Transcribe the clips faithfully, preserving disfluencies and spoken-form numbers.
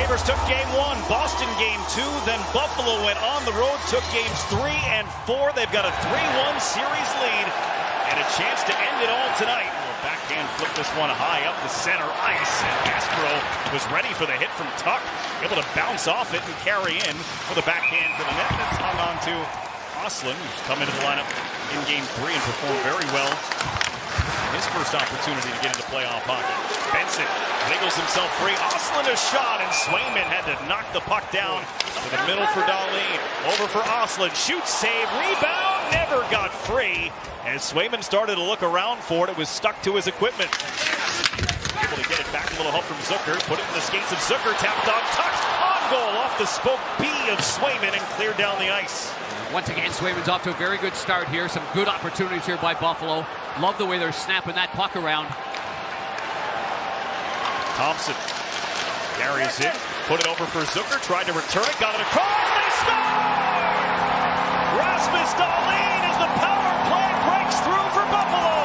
Sabres took game one, Boston game two, then Buffalo went on the road, took games three and four. They've got a three one series lead and a chance to end it all tonight. Well, backhand flip this one high up the center ice, and Aspro was ready for the hit from Tuch, able to bounce off it and carry in for the backhand to the net. That's hung on to Ostlund, who's come into the lineup in game three and performed very well. His first opportunity to get into playoff hockey. Benson wiggles himself free. Ostlund a shot, and Swayman had to knock the puck down to the middle for Dahlin. Over for Ostlund. Shoots, save, rebound. Never got free. As Swayman started to look around for it, it was stuck to his equipment. Able to get it back. A little help from Zucker. Put it in the skates of Zucker. Tapped on, touched on goal off the spoke B of Swayman and cleared down the ice. Once again, Swayman's off to a very good start here. Some good opportunities here by Buffalo. Love the way they're snapping that puck around. Thompson carries it, put it over for Zucker, tried to return it, got it across, they score! Rasmus Dahlin as the power play breaks through for Buffalo.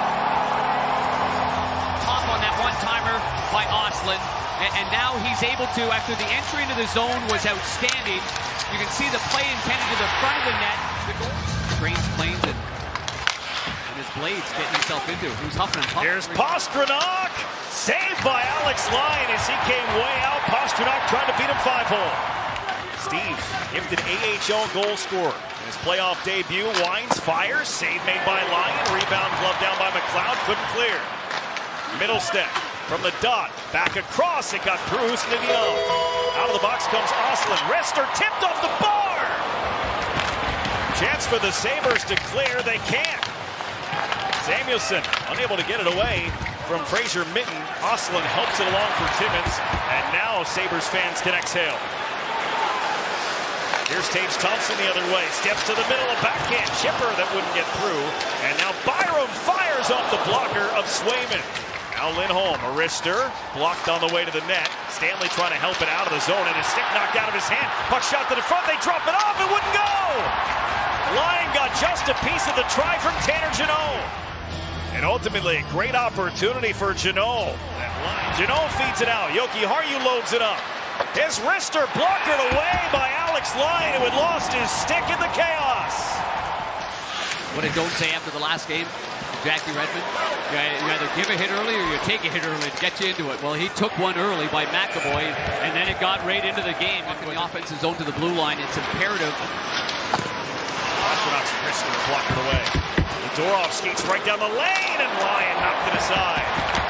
Top on that one-timer by Ostlund, and, and now he's able to, after the entry into the zone was outstanding, you can see the play intended to the front of the net. The goal. Strange planes and, and his blades getting himself into. Who's huffing and puffing. Here's Pastrnak. Saved by Alex Lyon as he came way out. Pastrnak trying to beat him five-hole. Steve, gifted A H L goal scorer. In his playoff debut, Wines fires. Save made by Lyon. Rebound glove down by McLeod. Couldn't clear. Middle step from the dot. Back across. It got through Snedinov. Out of the box comes Ostlund. Rester tipped off the bar. Chance for the Sabres to clear. They can't. Samuelson unable to get it away from Fraser Minten. Ostlund helps it along for Timmins. And now Sabres fans can exhale. Here's Tage Thompson the other way. Steps to the middle. A backhand chipper that wouldn't get through. And now Byram fires off the blocker of Swayman. Now Lindholm, a wrister, blocked on the way to the net. Stanley trying to help it out of the zone, and his stick knocked out of his hand. Puck shot to the front, they drop it off, it wouldn't go! Lyon got just a piece of the try from Tanner Jeannot. And ultimately, a great opportunity for Jeannot. Jeannot feeds it out, Yoki Harju loads it up. His wrister blocked away by Alex Lyon, who had lost his stick in the chaos. What did Don't say after the last game? Jackie Redmond, you either give a hit early or you take a hit early to get you into it. Well, he took one early by McAvoy, and then it got right into the game. In the offensive zone to the blue line, it's imperative. Astronauts wrister blocked it away. Zadorov skates right down the lane, and Lyon knocked it aside.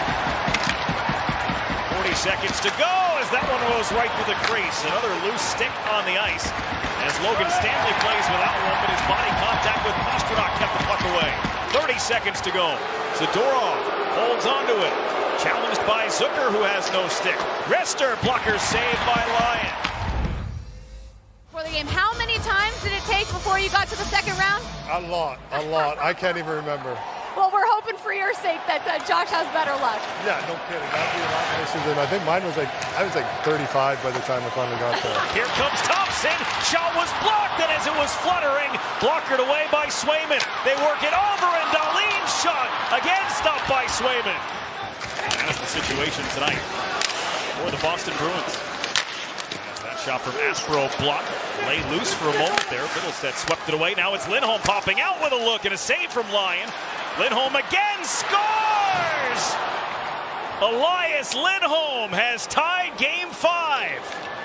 forty seconds to go as that one goes right through the crease. Another loose stick on the ice as Logan Stanley plays without one, but his body contact with Pastrnak kept the puck away. thirty seconds to go. Zadorov holds onto it. Challenged by Zucker, who has no stick. Rester blocker saved by Lyon. For the game, how many times did it take before you got to the second round? A lot, a lot. I can't even remember. Well, we're hoping for your sake that uh, Josh has better luck. Yeah, no kidding. That'd be a lot nicer than I think mine was like, I was like thirty-five by the time I finally got there. Here comes Thompson. Shot was blocked, and as it was fluttering, blockered away by Swayman. They work it over, and Dahlin's shot again stopped by Swayman. And that's the situation tonight for the Boston Bruins. As that shot from Aspro blocked, lay loose for a moment there. Middlestead swept it away. Now it's Lindholm popping out with a look and a save from Lyon. Lindholm again scores! Elias Lindholm has tied game five.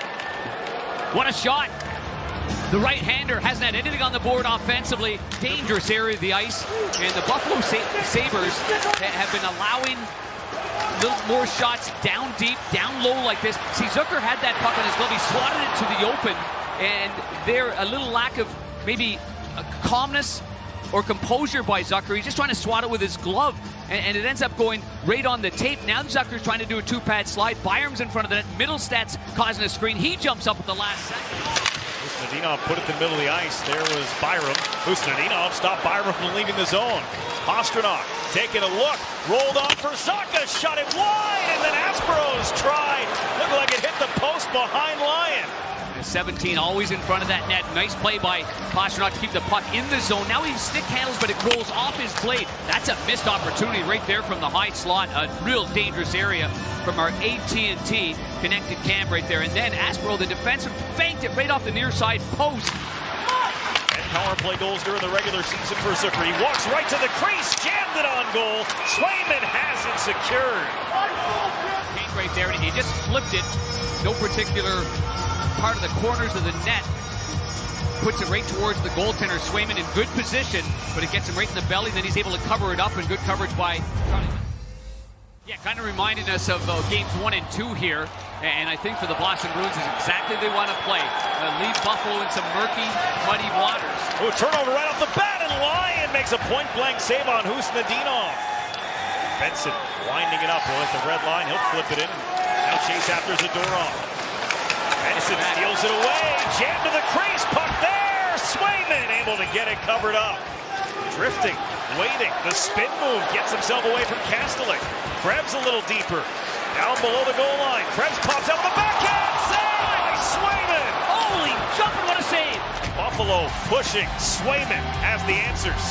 What a shot. The right-hander hasn't had anything on the board offensively. Dangerous area of the ice. And the Buffalo Sabres have been allowing a little more shots down deep, down low like this. See, Zucker had that puck on his glove. He swatted it to the open. And there, a little lack of maybe a calmness or composure by Zucker. He's just trying to swat it with his glove, and, and it ends up going right on the tape. Now Zucker's trying to do a two-pad slide. Byram's in front of the net. Middlestad's causing a screen. He jumps up at the last second. Snedinov put it in the middle of the ice. There was Byram. Snedinov stopped Byram from leaving the zone. Pastrnak taking a look. Rolled on for Zacha. Shot it wide, and then Asperos tried. Looked like it hit the post behind Lyon. seventeen always in front of that net. Nice play by Pastrnak to keep the puck in the zone. Now he stick handles, but it rolls off his blade. That's a missed opportunity right there from the high slot. A real dangerous area from our A T and T connected cam right there. And then Aspro, the defensive, banked it right off the near side post. And power play goals during the regular season for Zucker. He walks right to the crease, jammed it on goal. Swayman has it secured. Came right there, and he just flipped it. No particular part of the corners of the net. Puts it right towards the goaltender, Swayman, in good position, but it gets him right in the belly, and then he's able to cover it up, and good coverage by Johnny. Yeah, kind of reminding us of uh, games one and two here, and I think for the Boston Bruins is exactly they want to play. Uh, leave Buffalo in some murky, muddy waters. Oh, turnover right off the bat, and Lyon makes a point-blank save on Husnudinov. Benson winding it up. He'll hit the red line. He'll flip it in. Now chase after Zadorov. Benson steals it away. Jam to the crease. Puck there. Swayman able to get it covered up. Drifting, waiting. The spin move gets himself away from Kastelik. Krebs a little deeper. Down below the goal line. Krebs pops out with the backhand. Save by Swayman. Holy jumping, what a save. Buffalo pushing. Swayman has the answers.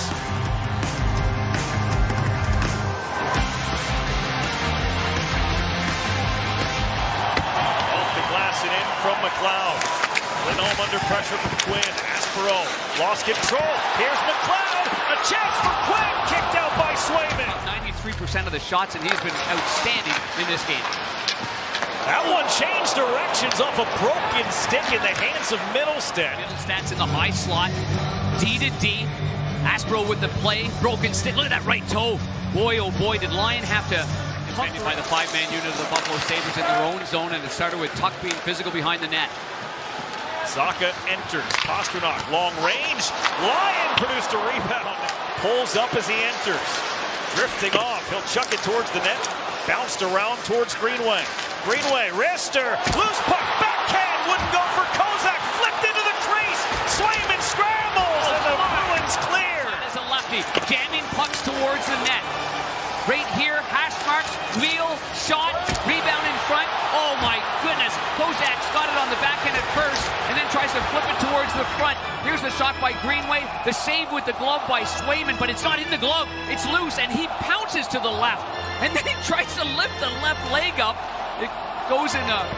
Off the glass and in from McLeod. Lindholm under pressure from Quinn. Aspero lost control. Here's McLeod. A chance for Quinn. Kicked out by Swayman. ninety-three percent of the shots, and he's been outstanding in this game. That one changed directions off a broken stick in the hands of Middlestat. Middlestat's in the high slot. D to D. Aspero with the play. Broken stick. Look at that right toe. Boy, oh boy, did Lyon have to... Defended by the five-man unit of the Buffalo Sabres in their own zone, and it started with Tuch being physical behind the net. Zacha enters. Pastrnak, long range. Lyon produced a rebound. Pulls up as he enters. Drifting off. He'll chuck it towards the net. Bounced around towards Greenway. Greenway, wrister. Loose puck. Backhand. Wouldn't go for Kozak. Flipped into the crease. Swayman scrambles. And the Bruins clear. That is a lefty. Jamming pucks towards the net. Right here, hash marks, wheel, shot, rebound in front. Oh my goodness. Kozak's got it on the backhand at first and then tries to flip it towards the front. Here's the shot by Greenway. The save with the glove by Swayman, but it's not in the glove. It's loose, and he pounces to the left. And then he tries to lift the left leg up. It goes in a...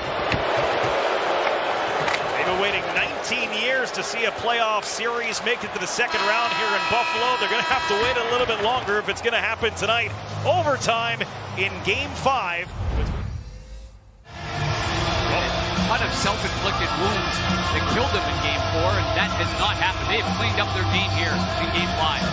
They've been waiting nineteen years to see a playoff series make it to the second round here in Buffalo. They're going to have to wait a little bit longer if it's going to happen tonight. Overtime in Game five. A ton of self-inflicted wounds that killed them in Game four, and that has not happened. They've cleaned up their game here in Game five.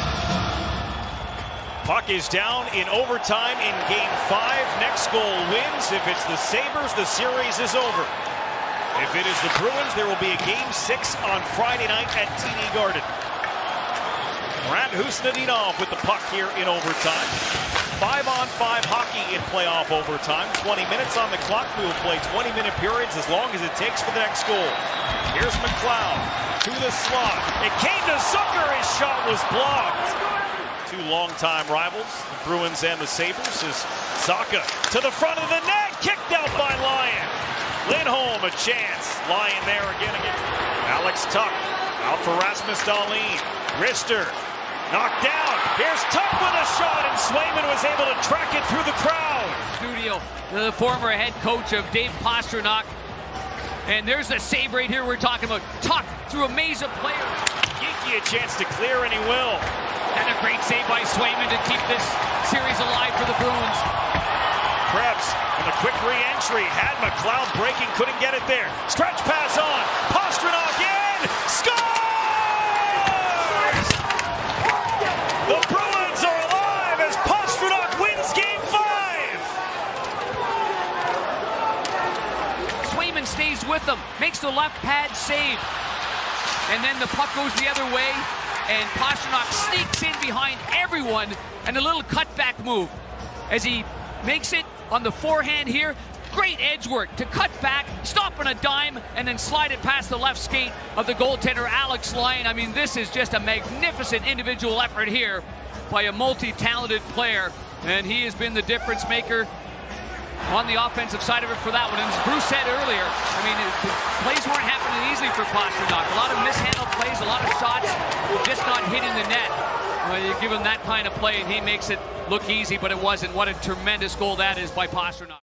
Puck is down in overtime in Game five. Next goal wins. If it's the Sabres, the series is over. If it is the Bruins, there will be a Game six on Friday night at T D Garden. Brad Husnudinov with the puck here in overtime. Five on five hockey in playoff overtime. twenty minutes on the clock. We will play twenty minute periods as long as it takes for the next goal. Here's McLeod to the slot. It came to Zucker. His shot was blocked. Two longtime rivals, the Bruins and the Sabres, is Zacha to the front of the net. Kicked out by Lyon. Lindholm a chance. Lyon there again against Alex Tuch. Out for Rasmus Dahlin. Rister knocked down. Here's Tuch with a shot, and Swayman was able to track it through the crowd. Studio, the former head coach of Dave Pastrnak. And there's the save right here we're talking about. Tuch through a maze of players. Geeky a chance to clear, and he will. And a great save by Swayman to keep this series alive for the Bruins. Krebs on the quick re-entry. Had McLeod breaking, couldn't get it there. Stretch pass on. Pastrnak in. Scores! The Bruins are alive as Pastrnak wins Game five. Swayman stays with them. Makes the left pad save. And then the puck goes the other way. And Pastrnak sneaks in behind everyone. And a little cutback move as he makes it on the forehand here. Great edge work to cut back, stop on a dime, and then slide it past the left skate of the goaltender, Alex Lyon. I mean, this is just a magnificent individual effort here by a multi-talented player, and he has been the difference maker on the offensive side of it for that one. And as Bruce said earlier, I mean, it, the plays weren't happening easily for Pastrnak. A lot of mishandled plays, a lot of shots, just not hitting the net. Well, you give him that kind of play, and he makes it look easy, but it wasn't. What a tremendous goal that is by Pastrnak.